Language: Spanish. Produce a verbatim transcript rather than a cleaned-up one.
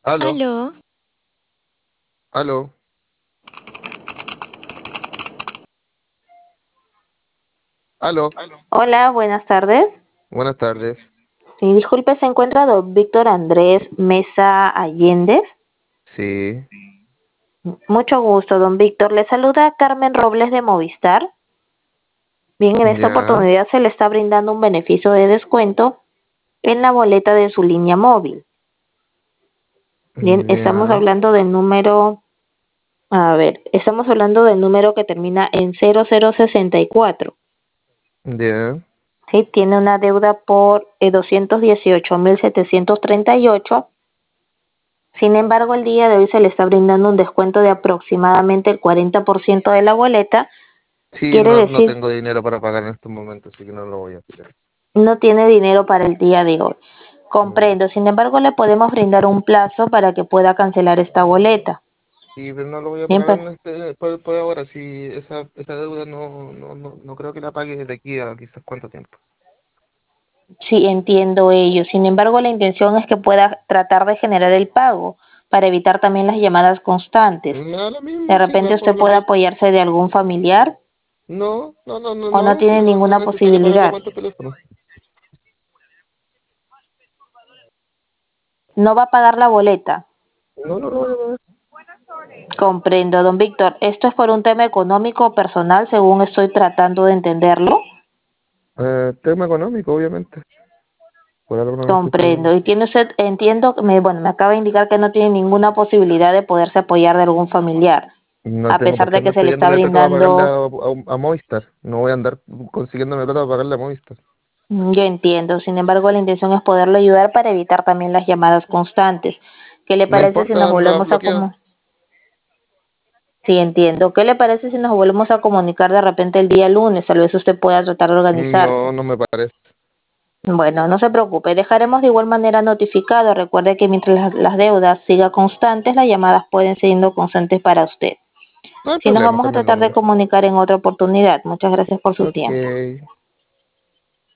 Aló, Aló, aló, aló. Hola, buenas tardes. Buenas tardes. Sí, disculpe, ¿se encuentra don Víctor Andrés Mesa Allende? Sí, Mucho gusto, don Víctor. Le saluda Carmen Robles de Movistar. Bien, en esta ya, oportunidad se le está brindando un beneficio de descuento en la boleta de su línea móvil. Bien, estamos ya, hablando del número, a ver, estamos hablando del número que termina en cero cero sesenta y cuatro. ya. Sí, tiene una deuda por eh, doscientos dieciocho mil setecientos treinta y ocho. Sin embargo, el día de hoy se le está brindando un descuento de aproximadamente el cuarenta por ciento de la boleta. Sí, Quiere no, no decir, tengo dinero para pagar en estos momentos, así que no lo voy a hacer. no tiene dinero para el día de hoy. No. Comprendo. Sin embargo, le podemos brindar un plazo para que pueda cancelar esta boleta. Sí, pero no lo voy a Bien, pagar pues, en este, por, por ahora. Si esa, esa deuda no, no, no, no creo que la pague de aquí a quizás cuánto tiempo. sí entiendo ello. Sin embargo, la intención es que pueda tratar de generar el pago para evitar también las llamadas constantes. Me da lo De mismo, si repente por usted lo puede que... apoyarse de algún familiar No, no, no, no, o no no, si tiene no, no es ninguna necesario pagar la posibilidad. cuenta de teléfono. No va a pagar la boleta. No, no lo voy a pagar. Comprendo, don Víctor. ¿Esto es por un tema económico o personal, según estoy tratando de entenderlo? Eh, tema económico, obviamente. Por algo no lo estoy pagando. Comprendo. Y tiene usted, entiendo, me, bueno, me acaba de indicar que no tiene ninguna posibilidad de poderse apoyar de algún familiar, No a tengo pesar por qué de que andar se le está pidiéndole plata para pagarle brindando. a, a- a Movistar. No voy a andar consiguiéndome plata para pagarle a Movistar. Mm, Yo entiendo. Sin embargo, la intención es poderlo ayudar para evitar también las llamadas constantes. ¿Qué le No parece si nos importa, lo volvemos a bloqueo. como? Sí, entiendo. ¿Qué le parece si nos volvemos a comunicar de repente el día lunes? Tal vez usted pueda tratar de organizarse. No, no me parece. Bueno, no se preocupe, dejaremos de igual manera notificado. Recuerde que mientras las, las deudas sigan constantes, las llamadas pueden seguir constantes para usted. No hay Si nos problema vamos a con el tratar de número. comunicar en otra oportunidad. Muchas gracias por su Ok. tiempo.